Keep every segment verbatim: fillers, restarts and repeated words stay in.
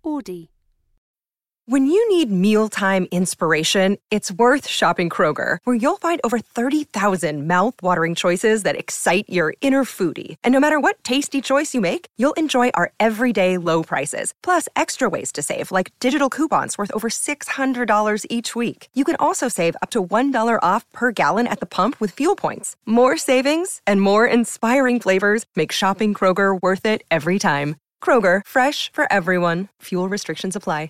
Audi. When you need mealtime inspiration, it's worth shopping Kroger, where you'll find over thirty thousand mouth-watering choices that excite your inner foodie. And no matter what tasty choice you make, you'll enjoy our everyday low prices, plus extra ways to save, like digital coupons worth over six hundred dollars each week. You can also save up to one dollar off per gallon at the pump with fuel points. More savings and more inspiring flavors make shopping Kroger worth it every time. Kroger, fresh for everyone. Fuel restrictions apply.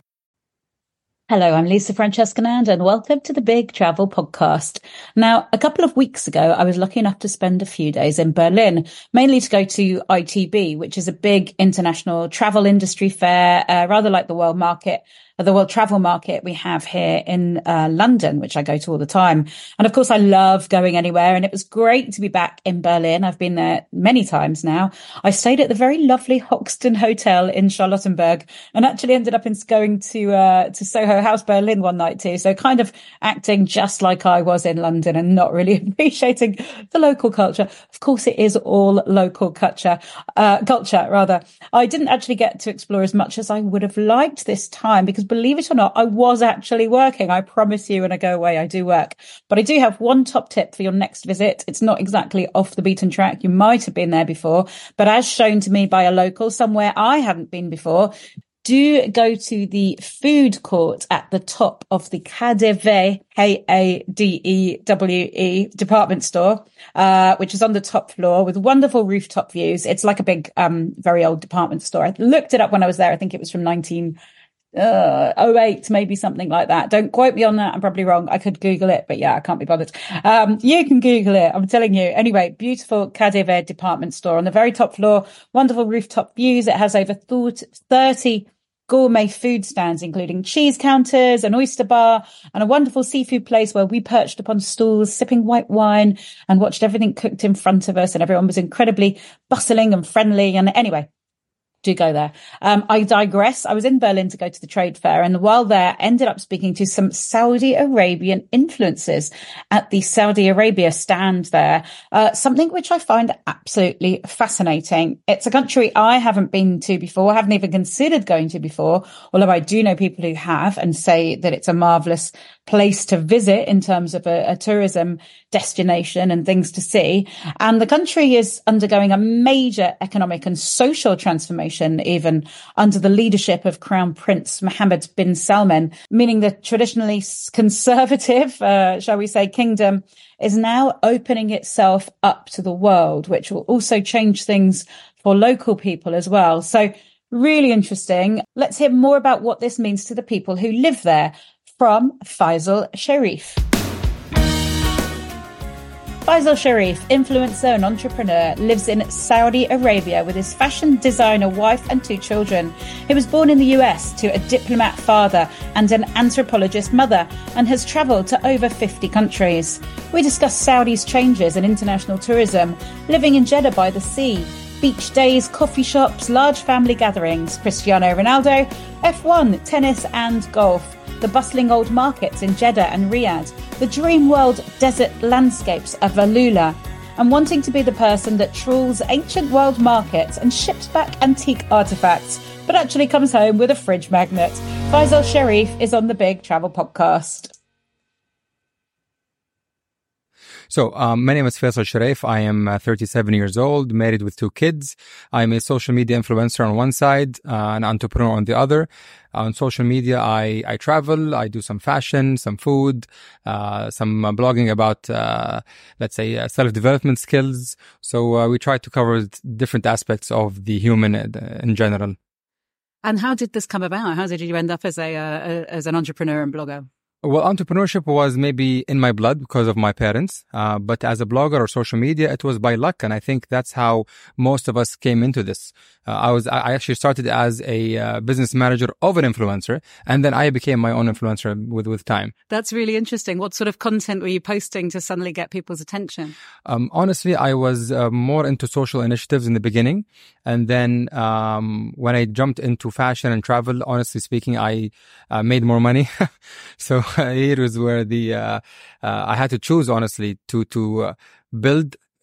Hello, I'm Lisa Francescanand and welcome to the Big Travel Podcast. Now, a couple of weeks ago, I was lucky enough to spend a few days in Berlin, mainly to go to I T B, which is a big international travel industry fair, uh, rather like the World Market, the World Travel Market we have here in uh, London, which I go to all the time. And of course, I love going anywhere. And it was great to be back in Berlin. I've been there many times now. I stayed at the very lovely Hoxton Hotel in Charlottenburg and actually ended up in going to uh, to Soho House Berlin one night too. So kind of acting just like I was in London and not really appreciating the local culture. Of course, it is all local culture, uh, culture rather. I didn't actually get to explore as much as I would have liked this time because believe it or not, I was actually working. I promise you, when I go away, I do work. But I do have one top tip for your next visit. It's not exactly off the beaten track. You might have been there before, but as shown to me by a local, somewhere I hadn't been before, do go to the food court at the top of the K D W, K A D E W E department store, uh, which is on the top floor with wonderful rooftop views. It's like a big, um, very old department store. I looked it up when I was there. I think it was from nineteen Uh, oh eight, maybe something like that. Don't quote me on that. I'm probably wrong. I could Google it, but yeah, I can't be bothered. Um, you can Google it. I'm telling you. Anyway, beautiful K D W department store on the very top floor. Wonderful rooftop views. It has over thirty gourmet food stands, including cheese counters, an oyster bar, and a wonderful seafood place where we perched upon stools, sipping white wine and watched everything cooked in front of us. And everyone was incredibly bustling and friendly. And anyway, do go there. Um, I digress. I was in Berlin to go to the trade fair, and while there, ended up speaking to some Saudi Arabian influencers at the Saudi Arabia stand there. Uh, something which I find absolutely fascinating. It's a country I haven't been to before, haven't even considered going to before, although I do know people who have and say that it's a marvelous place to visit in terms of a, a tourism destination and things to see. And the country is undergoing a major economic and social transformation, even under the leadership of Crown Prince Mohammed bin Salman, meaning the traditionally conservative, uh, shall we say, kingdom is now opening itself up to the world, which will also change things for local people as well. So really interesting. Let's hear more about what this means to the people who live there from Faisal Sharif. Faisal Sharif, influencer and entrepreneur, lives in Saudi Arabia with his fashion designer wife and two children. He was born in the U S to a diplomat father and an anthropologist mother and has travelled to over fifty countries. We discuss Saudi's changes in international tourism, living in Jeddah by the sea, beach days, coffee shops, large family gatherings, Cristiano Ronaldo, F one, tennis and golf, the bustling old markets in Jeddah and Riyadh, the dream world desert landscapes of Alula, and wanting to be the person that trawls ancient world markets and ships back antique artefacts, but actually comes home with a fridge magnet. Faisal Sharif is on the Big Travel Podcast. So, um, my name is Faisal Sharif. I am uh, thirty-seven years old, married with two kids. I'm a social media influencer on one side, uh, an entrepreneur on the other. On social media, I, I travel, I do some fashion, some food, uh, some uh, blogging about, uh, let's say, uh, self-development skills. So, uh, we try to cover different aspects of the human uh, in general. And how did this come about? How did you end up as a, uh, as an entrepreneur and blogger? Well, entrepreneurship was maybe in my blood because of my parents. Uh, but as a blogger or social media, it was by luck. And I think that's how most of us came into this. Uh, I was, I actually started as a uh, business manager of an influencer, and then I became my own influencer with, with time. That's really interesting. What sort of content were you posting to suddenly get people's attention? Um, honestly, I was uh, more into social initiatives in the beginning. And then, um, when I jumped into fashion and travel, honestly speaking, I uh, made more money. So here is where the, uh, uh, I had to choose, honestly, to, to, uh, build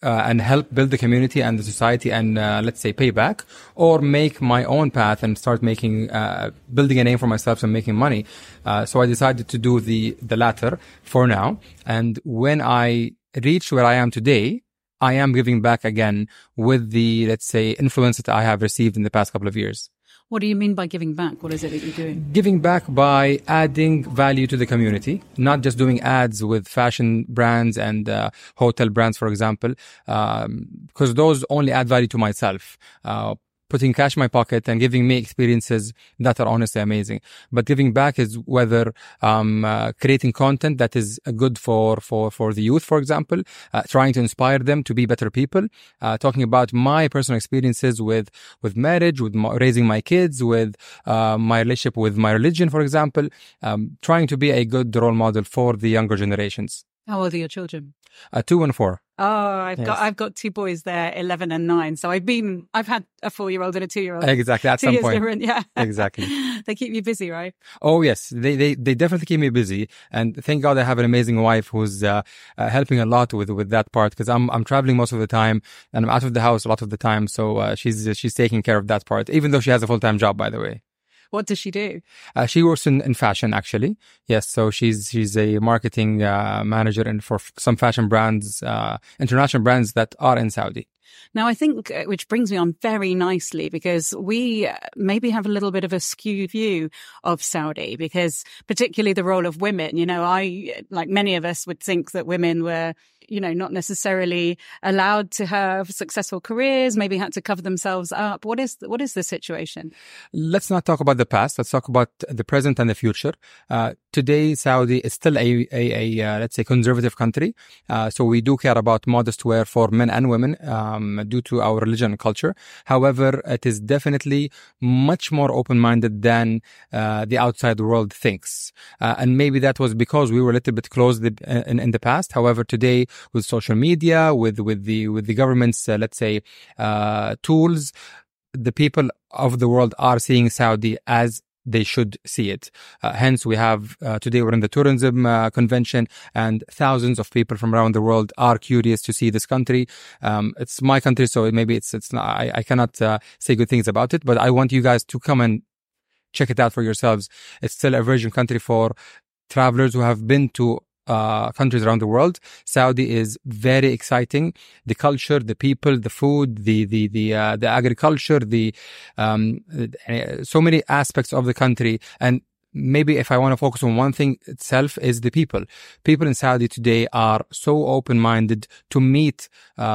uh, and help build the community and the society and uh, let's say pay back, or make my own path and start making uh, building a name for myself and making money. Uh, so I decided to do the the latter for now. And when I reach where I am today, I am giving back again with the, let's say, influence that I have received in the past couple of years. What do you mean by giving back? What is it that you're doing? Giving back by adding value to the community, not just doing ads with fashion brands and uh, hotel brands, for example, um, because those only add value to myself. Uh, putting cash in my pocket and giving me experiences that are honestly amazing. But giving back is whether um, uh, creating content that is good for, for, for the youth, for example, uh, trying to inspire them to be better people, uh, talking about my personal experiences with, with marriage, with my, raising my kids, with uh, my relationship with my religion, for example, um, trying to be a good role model for the younger generations. How old are your children? Uh, two and four. Oh, I've Yes. got I've got two boys there, eleven and nine. So I've been I've had a four year old and a two year old. Exactly, at Two some years point. different, yeah. Exactly. They keep you busy, right? Oh yes, they, they they definitely keep me busy, and thank God I have an amazing wife who's uh, uh, helping a lot with with that part, because I'm I'm traveling most of the time and I'm out of the house a lot of the time, so uh, she's she's taking care of that part, even though she has a full time job, by the way. What does she do? Uh, she works in, in fashion, actually. Yes, so she's she's a marketing uh, manager and for f- some fashion brands, uh, international brands that are in Saudi. Now, I think, uh, which brings me on very nicely, because we uh, maybe have a little bit of a skewed view of Saudi, because particularly the role of women, you know, I, like many of us, would think that women were, you know, not necessarily allowed to have successful careers, maybe had to cover themselves up. What is, what is the situation? Let's not talk about the past. Let's talk about the present and the future. Uh, today, Saudi is still a, a, a uh, let's say, conservative country. Uh, so we do care about modest wear for men and women, um, due to our religion and culture. However, it is definitely much more open-minded than uh, the outside world thinks. Uh, and maybe that was because we were a little bit closed in, in the past. However, today, with social media, with, with the, with the government's, uh, let's say, uh, tools, the people of the world are seeing Saudi as they should see it. Uh, hence, we have, uh, today we're in the tourism uh, convention, and thousands of people from around the world are curious to see this country. Um, it's my country, so maybe it's, it's not, I, I cannot uh, say good things about it, but I want you guys to come and check it out for yourselves. It's still a virgin country for travelers who have been to Uh, countries around the world. Saudi is very exciting. The culture, the people, the food, the the the uh, the agriculture, the um, uh, so many aspects of the country. And maybe if I want to focus on one thing itself, is the people. People in Saudi today are so open-minded to meet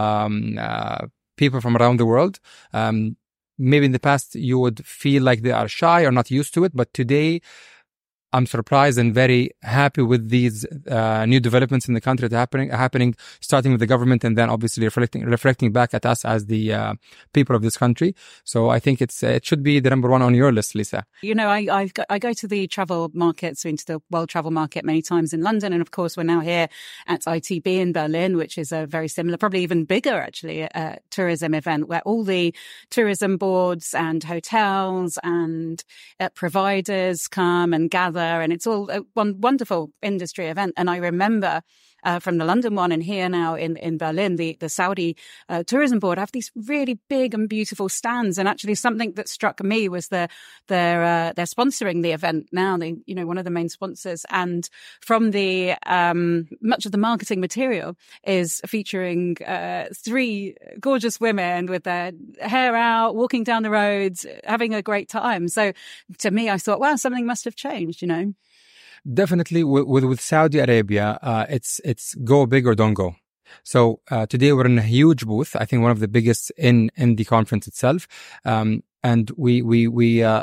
um, uh, people from around the world. Um, maybe in the past you would feel like they are shy or not used to it, but today I'm surprised and very happy with these uh, new developments in the country that are happening, happening, starting with the government and then obviously reflecting reflecting back at us as the uh, people of this country. So I think it's uh, it should be the number one on your list, Lisa. You know, I I've got, I go to the travel market, so into the World Travel Market many times in London, and of course we're now here at I T B in Berlin, which is a very similar, probably even bigger actually, uh, tourism event where all the tourism boards and hotels and uh, providers come and gather. And it's all a one wonderful industry event. And I remember uh, from the London one and here now in, in Berlin, the, the Saudi uh, Tourism Board have these really big and beautiful stands. And actually something that struck me was the, they're, uh, they're sponsoring the event now. They, you know, one of the main sponsors. And from the, um, much of the marketing material is featuring uh, three gorgeous women with their hair out, walking down the roads, having a great time. So to me, I thought, wow, something must have changed, you know? Definitely with, with, with Saudi Arabia, uh, it's, it's go big or don't go. So, uh, today we're in a huge booth. I think one of the biggest in, in the conference itself. Um, and we, we, we, uh,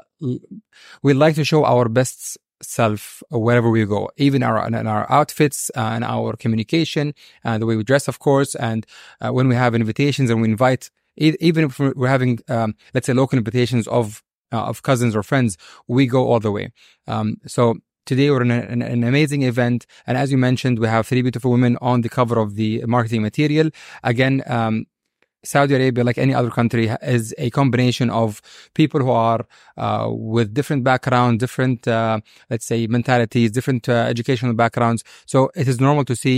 we like to show our best self wherever we go, even our, in our outfits uh, and our communication and the way we dress, of course. And, uh, when we have invitations and we invite, even if we're having, um, let's say local invitations of, uh, of cousins or friends, we go all the way. Um, so, today we're in a, an, an amazing event, and as you mentioned, we have three beautiful women on the cover of the marketing material. Again, um, Saudi Arabia, like any other country, is a combination of people who are uh, with different backgrounds, different, uh, let's say, mentalities, different uh, educational backgrounds. So it is normal to see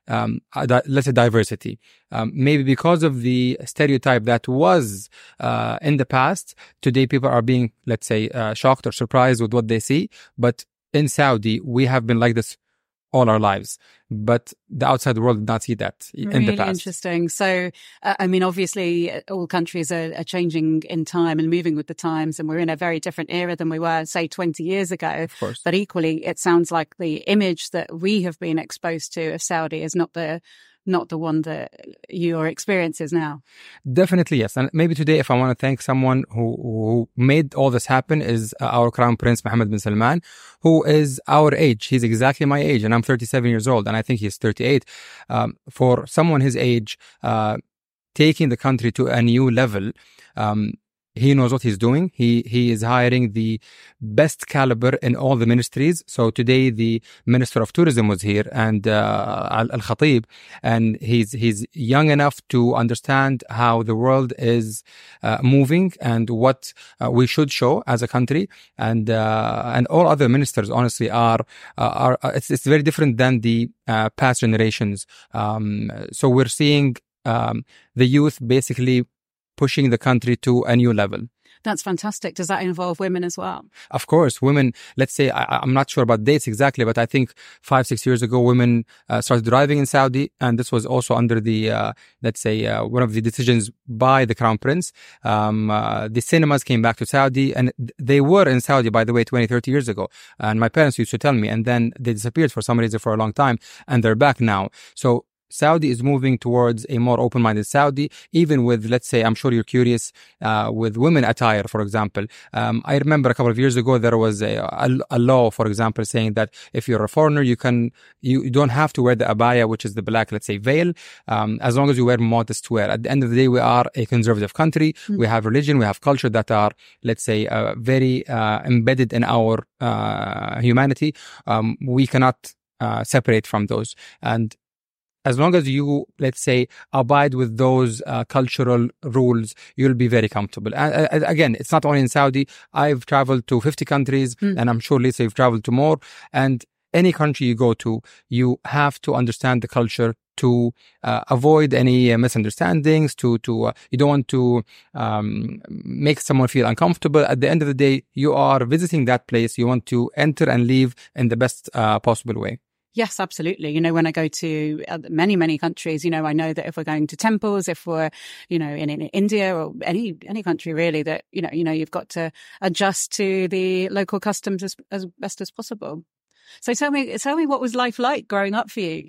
um, let's say diversity. Um, maybe because of the stereotype that was uh, in the past, today people are being, let's say, uh, shocked or surprised with what they see. But in Saudi, we have been like this all our lives, but the outside world did not see that in really the past. Interesting. So, uh, I mean, obviously, all countries are, are changing in time and moving with the times, and we're in a very different era than we were, say, twenty years ago. Of course. But equally, it sounds like the image that we have been exposed to of Saudi is not the not the one that your experience is now. Definitely, yes. And maybe today, if I want to thank someone who, who made all this happen, is our Crown Prince Mohammed bin Salman, who is our age. He's exactly my age, and I'm thirty-seven years old, and I think he's thirty-eight. Um, for someone his age, uh, taking the country to a new level, um, he knows what he's doing. He he is hiring the best caliber in all the ministries. So today the Minister of Tourism was here, and uh, Al Khatib, and he's he's young enough to understand how the world is uh, moving and what uh, we should show as a country. And uh, and all other ministers, honestly, are uh, are it's it's very different than the uh, past generations. Um, so we're seeing um, the youth basically pushing the country to a new level. That's fantastic. Does that involve women as well? Of course, women, let's say, I, I'm not sure about dates exactly, but I think five, six years ago, women uh, started driving in Saudi. And this was also under the, uh, let's say, uh, one of the decisions by the Crown Prince. Um, uh, the cinemas came back to Saudi, and they were in Saudi, by the way, twenty, thirty years ago. And my parents used to tell me, and then they disappeared for some reason for a long time, and they're back now. So Saudi is moving towards a more open-minded Saudi, even with, let's say, I'm sure you're curious, uh, with women attire, for example. Um, I remember a couple of years ago, there was a, a, a law, for example, saying that if you're a foreigner, you can, you, you don't have to wear the abaya, which is the black, let's say, veil, um, as long as you wear modest wear. At the end of the day, we are a conservative country. Mm. We have religion, we have culture that are, let's say, uh, very uh, embedded in our uh, humanity. Um, we cannot uh, separate from those. And as long as you, let's say, abide with those uh, cultural rules, you'll be very comfortable. And uh, again, it's not only in Saudi. I've traveled to fifty countries, mm. and I'm sure Lisa, you've traveled to more. And any country you go to, you have to understand the culture to uh, avoid any uh, misunderstandings, to, to uh, you don't want to um, make someone feel uncomfortable. At the end of the day, you are visiting that place. You want to enter and leave in the best uh, possible way. Yes, absolutely. You know, when I go to many, many countries, you know, I know that if we're going to temples, if we're, you know, in, in India or any any country really, that, you know, you know, you've got to adjust to the local customs as, as best as possible. So tell me, tell me what was life like growing up for you?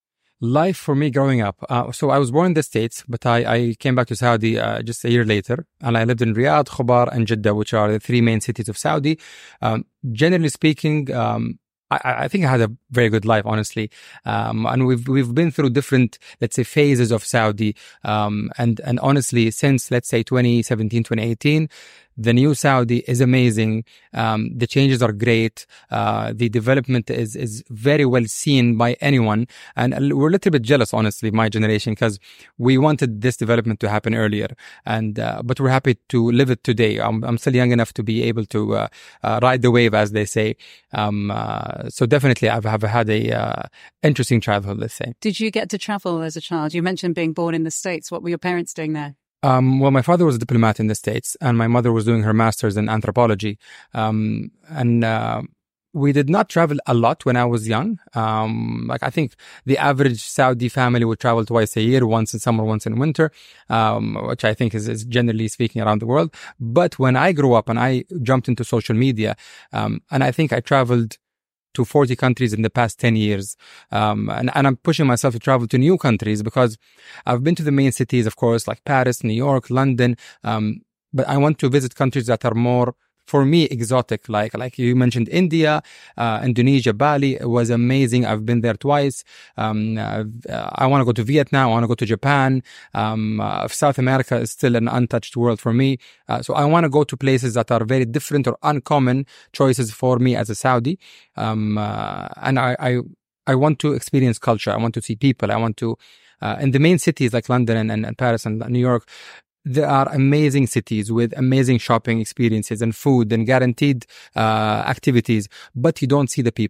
Life for me growing up. Uh, so I was born in the States, but I, I came back to Saudi uh, just a year later, and I lived in Riyadh, Khobar, and Jeddah, which are the three main cities of Saudi. Um, generally speaking, um, I, I think I had a very good life, honestly. Um, and we've, we've been through different, let's say, phases of Saudi. Um, and, and honestly, since, let's say, twenty seventeen, twenty eighteen, the new Saudi is amazing. Um, the changes are great. Uh, the development is, is very well seen by anyone. And we're a little bit jealous, honestly, my generation, because we wanted this development to happen earlier. And, uh, but we're happy to live it today. I'm, I'm still young enough to be able to, uh, uh ride the wave, as they say. Um, uh, so definitely I've, I've had a, uh, interesting childhood, let's say. Did you get to travel as a child? You mentioned being born in the States. What were your parents doing there? Um, well, my father was a diplomat in the States, and my mother was doing her master's in anthropology. Um, and, uh, we did not travel a lot when I was young. Um, like I think the average Saudi family would travel twice a year, once in summer, once in winter, um, which I think is, is generally speaking around the world. But when I grew up and I jumped into social media, um, and I think I traveled to forty countries in the past ten years. Um, and, and I'm pushing myself to travel to new countries because I've been to the main cities, of course, like Paris, New York, London. Um, but I want to visit countries that are more, for me, exotic, like like you mentioned, India, uh, Indonesia, Bali. It was amazing. I've been there twice. Um, uh, I want to go to Vietnam. I want to go to Japan. Um, uh, South America is still an untouched world for me. Uh, so I want to go to places that are very different or uncommon choices for me as a Saudi. Um, uh, and I, I I want to experience culture. I want to see people. I want to, uh, in the main cities like London and, and, and Paris and New York, there are amazing cities with amazing shopping experiences and food and guaranteed uh, activities, but you don't see the people.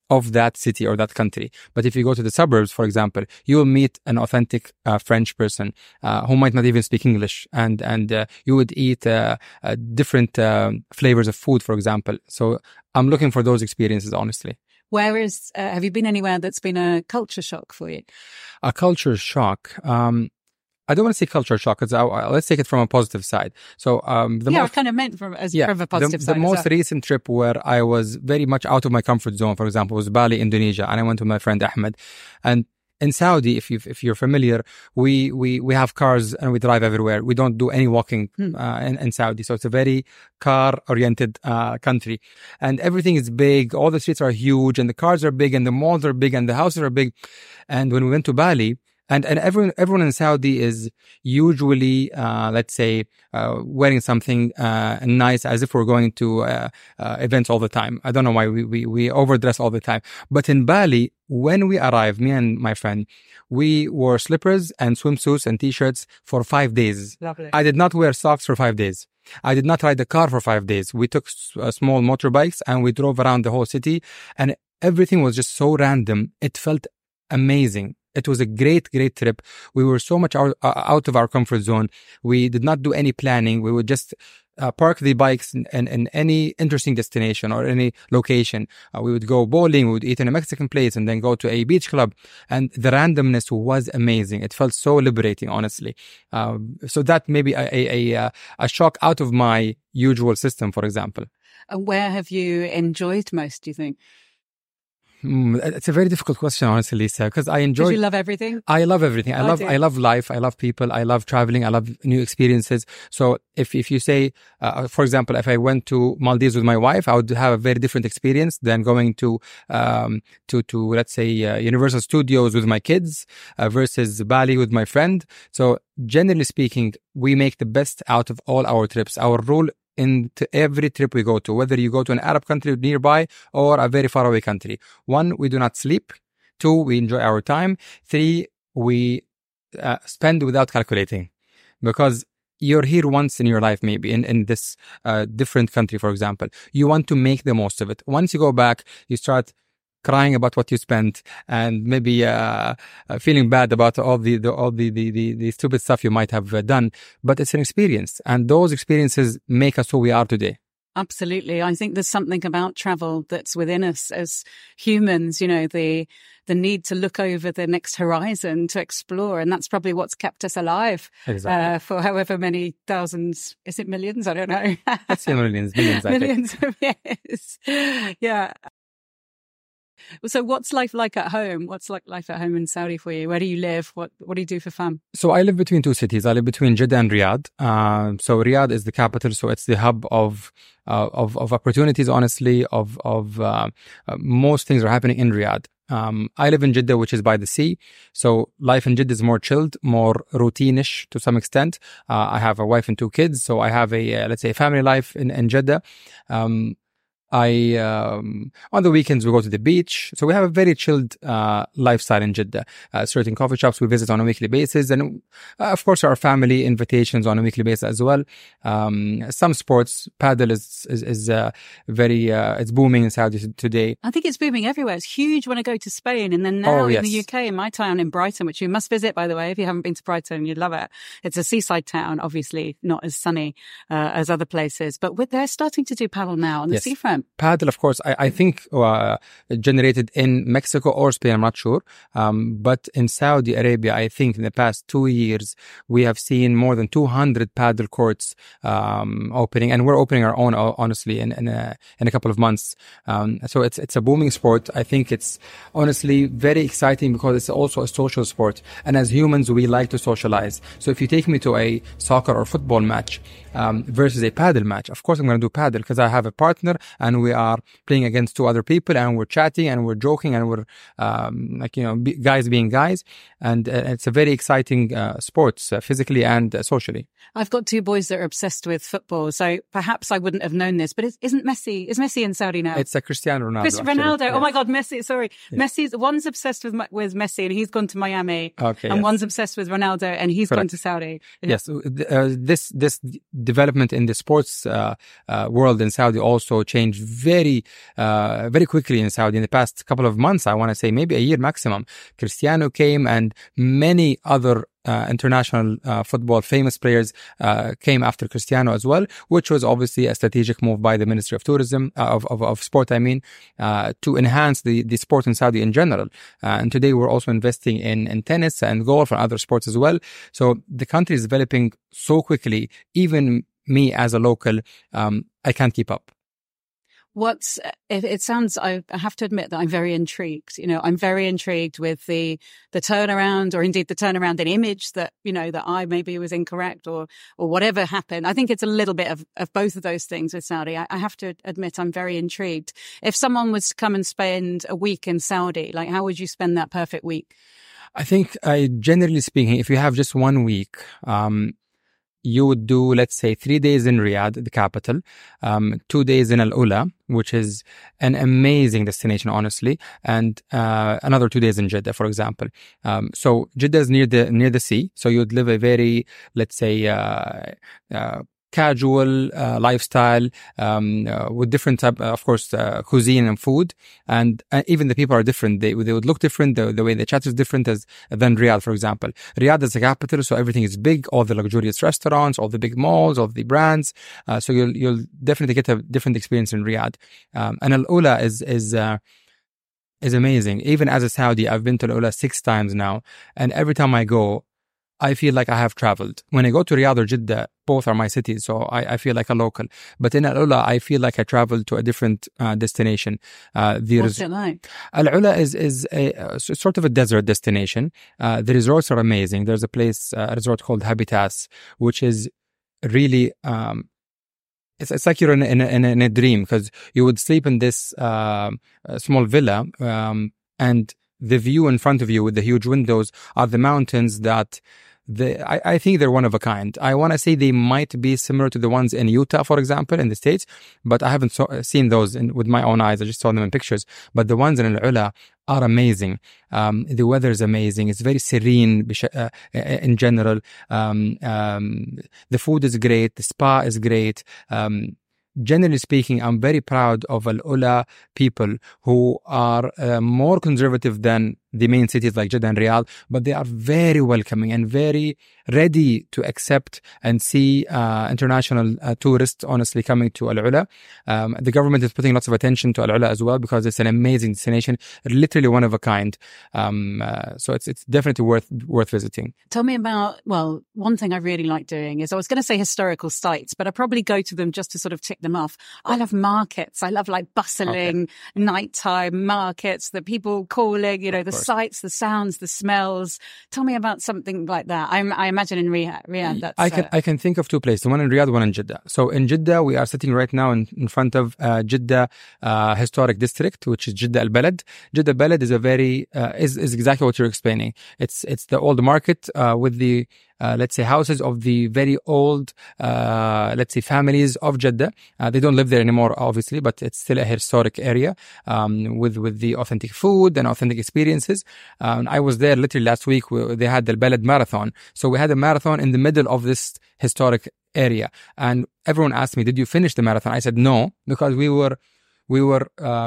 of that city or that country. But if you go to the suburbs, for example, you will meet an authentic uh, French person uh, who might not even speak English, and and uh, you would eat uh, uh, different uh, flavors of food, for example. So I'm looking for those experiences, honestly. Where is, uh, have you been anywhere that's been a culture shock for you? A culture shock. Um, I don't want to say culture shock, because let's take it from a positive side. So, um, the yeah, most, I kind of meant from, as yeah, from a positive the, side. The most well. recent trip where I was very much out of my comfort zone, for example, was Bali, Indonesia, and I went with my friend Ahmed. And in Saudi, if you if you're familiar, we we we have cars and we drive everywhere. We don't do any walking hmm. uh, in, in Saudi, so it's a very car-oriented uh, country, and everything is big. All the streets are huge, and the cars are big, and the malls are big, and the houses are big. And when we went to Bali. And and everyone everyone in Saudi is usually uh, let's say uh, wearing something uh, nice, as if we're going to uh, uh, events all the time. I don't know why we, we we overdress all the time. But in Bali, when we arrived, me and my friend, we wore slippers and swimsuits and t-shirts for five days. Lovely. I did not wear socks for five days. I did not ride the car for five days. We took uh, small motorbikes and we drove around the whole city, and everything was just so random. It felt amazing. It was a great, great trip. We were so much out, uh, out of our comfort zone. We did not do any planning. We would just uh, park the bikes in, in, in any interesting destination or any location. Uh, we would go bowling. We would eat in a Mexican place and then go to a beach club. And the randomness was amazing. It felt so liberating, honestly. Um, so that may be a, a, a, a shock out of my usual system, for example. And where have you enjoyed most, do you think? Mm, it's a very difficult question, honestly, Lisa, because I enjoy. Did you love everything? I love everything. I oh, love, dear. I love life. I love people. I love traveling. I love new experiences. So if, if you say, uh, for example, if I went to Maldives with my wife, I would have a very different experience than going to, um, to, to, let's say, uh, Universal Studios with my kids, uh, versus Bali with my friend. So generally speaking, we make the best out of all our trips. Our rule into every trip we go to, whether you go to an Arab country nearby or a very far away country. One, we do not sleep. Two, we enjoy our time. Three, we uh, spend without calculating, because you're here once in your life, maybe in, in this uh, different country, for example. You want to make the most of it. Once you go back, you start crying about what you spent and maybe uh, uh, feeling bad about all the, the all the, the, the, the stupid stuff you might have uh, done. But it's an experience, and those experiences make us who we are today. Absolutely. I think there's something about travel that's within us as humans, you know, the the need to look over the next horizon, to explore. And that's probably what's kept us alive exactly. uh, for however many thousands. Is it millions? I don't know. Let's say millions, millions, I millions think. of years. Yeah. So what's life like at home? What's like life at home in Saudi for you? Where do you live? What What do you do for fun? So I live between two cities. I live between Jeddah and Riyadh. Uh, so Riyadh is the capital. So it's the hub of uh, of, of opportunities, honestly, of, of uh, uh, most things are happening in Riyadh. Um, I live in Jeddah, which is by the sea. So life in Jeddah is more chilled, more routine-ish to some extent. Uh, I have a wife and two kids. So I have a, uh, let's say, a family life in, in Jeddah. Um, I, um, on the weekends, we go to the beach. So we have a very chilled, uh, lifestyle in Jeddah. Uh, certain coffee shops we visit on a weekly basis. And, uh, of course, our family invitations on a weekly basis as well. Um, some sports, paddle is, is, is, uh, very, uh, it's booming in Saudi today. I think it's booming everywhere. It's huge when I go to Spain. And then now oh, yes. in the U K, in my town in Brighton, which you must visit, by the way, if you haven't been to Brighton, you'd love it. It's a seaside town, obviously not as sunny, uh, as other places, but with, they're starting to do paddle now on the yes. seafront. Paddle, of course, I, I think uh, generated in Mexico or Spain, I'm not sure. Um, but in Saudi Arabia, I think in the past two years, we have seen more than two hundred paddle courts um, opening, and we're opening our own, honestly, in, in, a, in a couple of months. Um, so it's it's a booming sport. I think it's honestly very exciting because it's also a social sport. And as humans, we like to socialize. So if you take me to a soccer or football match um, versus a paddle match, of course I'm going to do paddle because I have a partner and we are playing against two other people and we're chatting and we're joking and we're um, like, you know, be, guys being guys. And uh, it's a very exciting uh, sport, uh, physically and uh, socially. I've got two boys that are obsessed with football, so perhaps I wouldn't have known this, but isn't Messi, is Messi in Saudi now? It's a Cristiano Ronaldo. Chris Ronaldo. Yes. Oh my God, Messi. Sorry. Yes. Messi's, one's obsessed with with Messi and he's gone to Miami. Okay, and yes. one's obsessed with Ronaldo and he's Correct. gone to Saudi. Yes. Uh, this, this development in the sports uh, uh, world in Saudi also changed very, uh, very quickly in Saudi. In the past couple of months, I want to say maybe a year maximum, Cristiano came and many other Uh, international uh, football famous players uh, came after Cristiano as well, which was obviously a strategic move by the Ministry of Tourism, uh, of, of, of sport, I mean, uh, to enhance the, the sport in Saudi in general. Uh, and today we're also investing in, in tennis and golf and other sports as well. So the country is developing so quickly, even me as a local, um, I can't keep up. What's it, it sounds, I have to admit that I'm very intrigued. You know, I'm very intrigued with the, the turnaround, or indeed the turnaround in image that, you know, that I maybe was incorrect or, or whatever happened. I think it's a little bit of, of both of those things with Saudi. I, I have to admit I'm very intrigued. If someone was to come and spend a week in Saudi, like how would you spend that perfect week? I think, uh, generally speaking, if you have just one week, um, you would do, let's say, three days in Riyadh, the capital, um, two days in Al Ula, which is an amazing destination, honestly, and uh, another two days in Jeddah, for example. Um, so Jeddah is near the near the sea, so you'd live a very, let's say, uh, uh, casual uh, lifestyle um, uh, with different type, uh, of course, uh, cuisine and food, and uh, even the people are different. They they would look different. The, the way they chat is different as than Riyadh, for example. Riyadh is the capital, so everything is big. All the luxurious restaurants, all the big malls, all the brands. Uh, so you'll you'll definitely get a different experience in Riyadh. Um, and Al Ula is is uh, is amazing. Even as a Saudi, I've been to Al Ula six times now, and every time I go, I feel like I have traveled. When I go to Riyadh or Jeddah, both are my cities, so I, I feel like a local. But in Al Ula, I feel like I traveled to a different uh, destination. Uh, the What's it like? Al Ula is is a, a sort of a desert destination. Uh, the resorts are amazing. There's a place, uh, a resort called Habitas, which is really um, it's it's like you're in in a, in a, in a dream, because you would sleep in this uh, small villa, um, and the view in front of you with the huge windows are the mountains that the, I, I think they're one of a kind. I want to say they might be similar to the ones in Utah, for example, in the States, but I haven't so, seen those in, with my own eyes. I just saw them in pictures. But the ones in Al Ula are amazing. Um, the weather is amazing. It's very serene uh, in general. Um, um, the food is great. The spa is great. Um, Generally speaking, I'm very proud of Al Ula people who are uh, more conservative than the main cities like Jeddah and Riyadh, but they are very welcoming and very ready to accept and see uh, international uh, tourists, honestly, coming to Al Ula. Um, the government is putting lots of attention to Al Ula as well, because it's an amazing destination, literally one of a kind. Um, uh, so it's it's definitely worth worth visiting. Tell me about, well, one thing I really like doing is, I was going to say historical sites, but I probably go to them just to sort of tick them off. I love markets. I love like bustling okay. nighttime markets, the people calling, you know, the sights, the sounds, the smells. Tell me about something like that. I'm, I imagine in Riyadh, Riyadh that's... I can, uh, I can think of two places, one in Riyadh, one in Jeddah. So in Jeddah, we are sitting right now in, in front of uh, Jeddah uh, Historic District, which is Jeddah Al-Balad. Jeddah Al-Balad is a very, uh, is, is exactly what you're explaining. It's, it's the old market uh, with the, Uh, let's say, houses of the very old, uh, let's say, families of Jeddah. Uh, they don't live there anymore, obviously, but it's still a historic area um, with with the authentic food and authentic experiences. Um, I was there literally last week. They had the Balad Marathon. So we had a marathon in the middle of this historic area. And everyone asked me, did you finish the marathon? I said, no, because we were, we were um,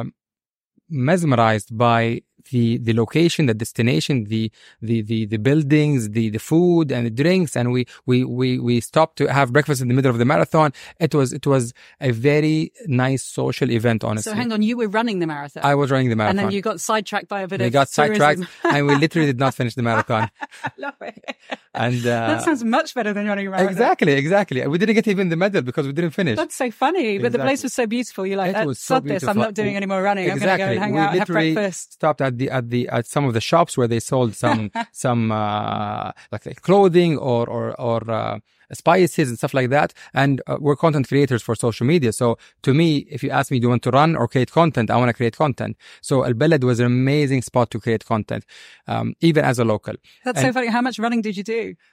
mesmerized by the the location, the destination, the the the, the buildings, the, the food and the drinks, and we, we we we stopped to have breakfast in the middle of the marathon. It was it was a very nice social event, honestly. So hang on, you were running the marathon. I was running the marathon, and then you got sidetracked by a bit we of got tourism. sidetracked, and we literally did not finish the marathon. Love it. And uh, that sounds much better than running a marathon. Exactly, exactly. We didn't get even the medal because we didn't finish. That's so funny. Exactly. But the place was so beautiful. You're like, it was so this. I'm not doing any more running. Exactly. I'm going to go and hang we out and have breakfast. Stopped at the at the at some of the shops where they sold some some uh, like, like clothing or or or uh, spices and stuff like that. And uh, we're content creators for social media. So to me, if you ask me, do you want to run or create content? I want to create content. So Al Balad was an amazing spot to create content, um, even as a local. That's and so funny. How much running did you do?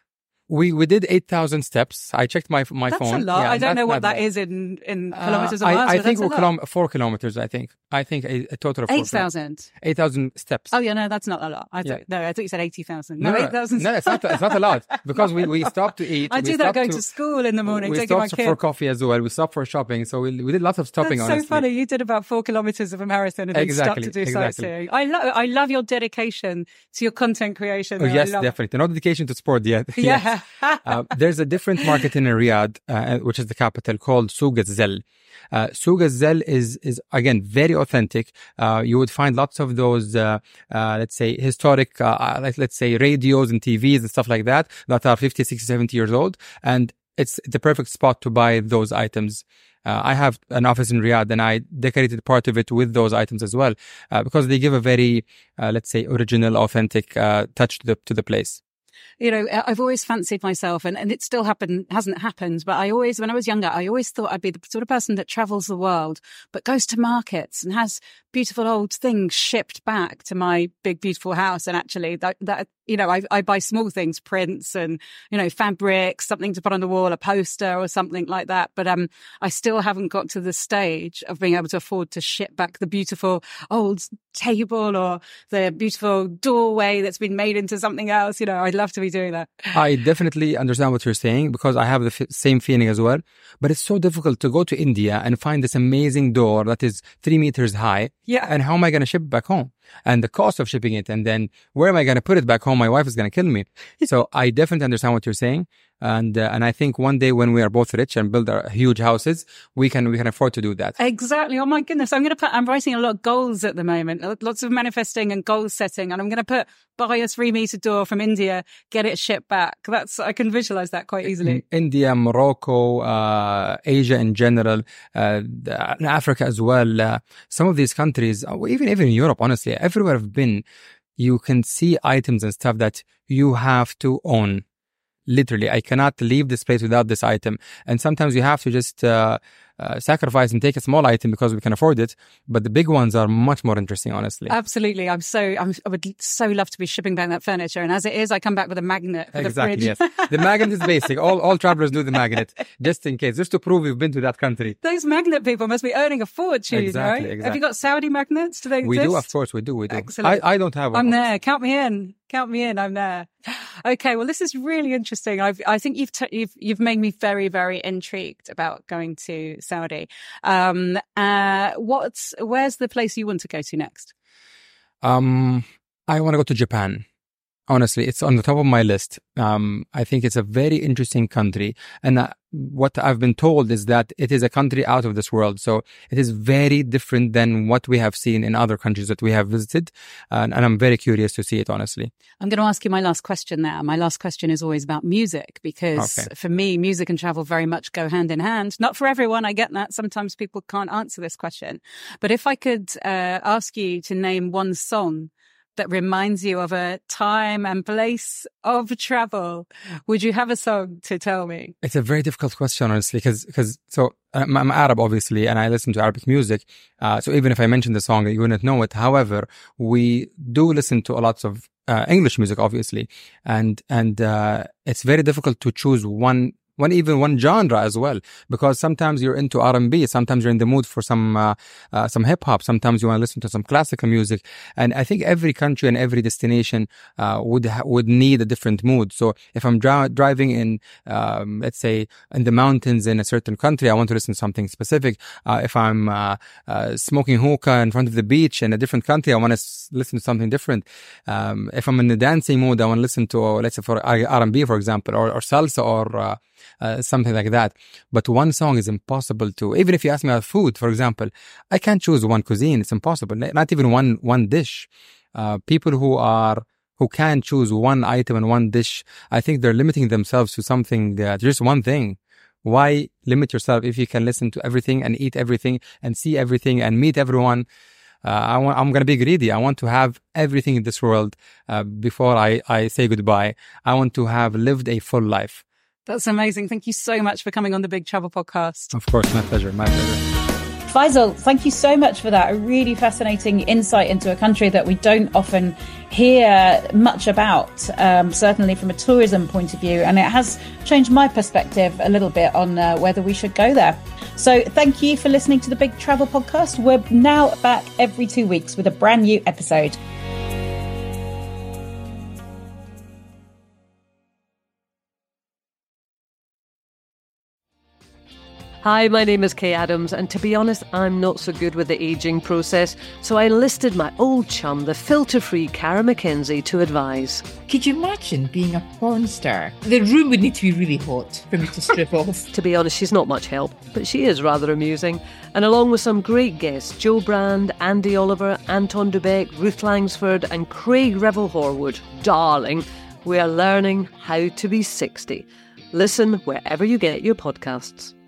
We we did eight thousand steps. I checked my my that's phone. That's a lot. Yeah, I don't not, know what that bad. is in, in kilometers uh, or miles. I, I but think that's we're a lot. kilom- four kilometers. I think. I think a, a total of eight thousand. Eight thousand steps. Oh yeah, no, that's not a lot. I thought, yeah. no, I thought you said eighty thousand. No, no, eight thousand. No, it's not. It's not a lot because we, we stopped to eat. I we do that going to, to school in the morning. We taking my stopped kid. for coffee as well. We stopped for shopping. So we we did lots of stopping. That's honestly. so funny. You did about four kilometers of a marathon and then exactly, stopped to do exactly. sightseeing. I love I love your dedication to your content creation. Oh, yes, I love definitely. No dedication to sport yet. Yeah. yes. uh, there's a different market in Riyadh, uh, which is the capital, called Souk Az-Zell. Uh, Souk Az-Zell is, is again, very authentic. Uh, you would find lots of those, uh, uh, let's say, historic, uh, like, let's say, radios and T Vs and stuff like that, that are fifty, sixty, seventy years old. And it's the perfect spot to buy those items. Uh, I have an office in Riyadh and I decorated part of it with those items as well, uh, because they give a very, uh, let's say, original, authentic, uh, touch to the, to the place. You know, I've always fancied myself, and, and it still happened, hasn't happened, but I always, when I was younger, I always thought I'd be the sort of person that travels the world, but goes to markets and has beautiful old things shipped back to my big, beautiful house. And actually that, that you know, I, I buy small things, prints and, you know, fabrics, something to put on the wall, a poster or something like that. But, um, I still haven't got to the stage of being able to afford to ship back the beautiful old table or the beautiful doorway that's been made into something else. You know, I'd love to be doing that. I definitely understand what you're saying because I have the f- same feeling as well. But it's so difficult to go to India and find this amazing door that is three meters high. Yeah. And how am I going to ship it back home? And the cost of shipping it, and then where am I going to put it back home? My wife is going to kill me. So I definitely understand what you're saying, and uh, and I think one day when we are both rich and build our huge houses, we can we can afford to do that. Exactly. Oh my goodness! I'm going to put. I'm writing a lot of goals at the moment. Lots of manifesting and goal setting, and I'm going to put buy a three meter door from India, get it shipped back. That's I can visualize that quite easily. India, Morocco, uh, Asia in general, uh, Africa as well. Uh, some of these countries, even even in Europe, honestly. Everywhere I've been, you can see items and stuff that you have to own. Literally, I cannot leave this place without this item. And sometimes you have to just uh, uh, sacrifice and take a small item because we can afford it. But the big ones are much more interesting, honestly. Absolutely. I'm so, I'm, I would so love to be shipping back that furniture. And as it is, I come back with a magnet for exactly, the fridge. Yes. The magnet is basic. All all travelers do the magnet, just in case, just to prove you've been to that country. Those magnet people must be earning a fortune, exactly, right? Exactly. Have you got Saudi magnets? Do they exist? We do, of course, we do. We do. Excellent. I, I don't have one. I'm there. Count me in. Count me in. I'm there. Okay. Well, this is really interesting. I've, I think you've, t- you've, you've made me very, very intrigued about going to Saudi. Um, uh, what's, where's the place you want to go to next? Um, I want to go to Japan. Honestly, it's on the top of my list. Um, I think it's a very interesting country. And uh, what I've been told is that it is a country out of this world. So it is very different than what we have seen in other countries that we have visited. And, and I'm very curious to see it, honestly. I'm going to ask you my last question now. My last question is always about music, because okay. for me, music and travel very much go hand in hand. Not for everyone. I get that. Sometimes people can't answer this question. But if I could uh, ask you to name one song that reminds you of a time and place of travel, would you have a song to tell me? It's a very difficult question, honestly, because, because, so I'm, I'm Arab, obviously, and I listen to Arabic music. Uh, so even if I mentioned the song, you wouldn't know it. However, we do listen to a lot of uh, English music, obviously. And, and, uh, it's very difficult to choose one One even one genre as well, because sometimes you're into R and B, sometimes you're in the mood for some uh, uh, some hip hop, sometimes you want to listen to some classical music, and I think every country and every destination uh, would ha- would need a different mood. So if I'm dri- driving in, um, let's say, in the mountains in a certain country, I want to listen to something specific. Uh, if I'm uh, uh, smoking hookah in front of the beach in a different country, I want to s- listen to something different. Um, if I'm in the dancing mood, I want to listen to, let's say, for R and B, for example, or, or salsa, or uh, Uh, something like that. But one song is impossible to, even if you ask me about food, for example, I can't choose one cuisine. It's impossible. Not even one, one dish. Uh, people who are, who can choose one item and one dish, I think they're limiting themselves to something, uh, just one thing. Why limit yourself if you can listen to everything and eat everything and see everything and meet everyone? Uh, I want, I'm going to be greedy. I want to have everything in this world uh, before I, I say goodbye. I want to have lived a full life. That's amazing. Thank you so much for coming on the Big Travel Podcast. Of course, my pleasure, my pleasure. Faisal, thank you so much for that. A really fascinating insight into a country that we don't often hear much about, um, certainly from a tourism point of view. And it has changed my perspective a little bit on uh, whether we should go there. So thank you for listening to the Big Travel Podcast. We're now back every two weeks with a brand new episode. Hi, my name is Kay Adams, and to be honest, I'm not so good with the ageing process, so I enlisted my old chum, the filter-free Cara McKenzie, to advise. Could you imagine being a porn star? The room would need to be really hot for me to strip off. To be honest, she's not much help, but she is rather amusing. And along with some great guests, Jo Brand, Andy Oliver, Anton du Beke, Ruth Langsford and Craig Revel-Horwood, darling, we are learning how to be sixty. Listen wherever you get your podcasts.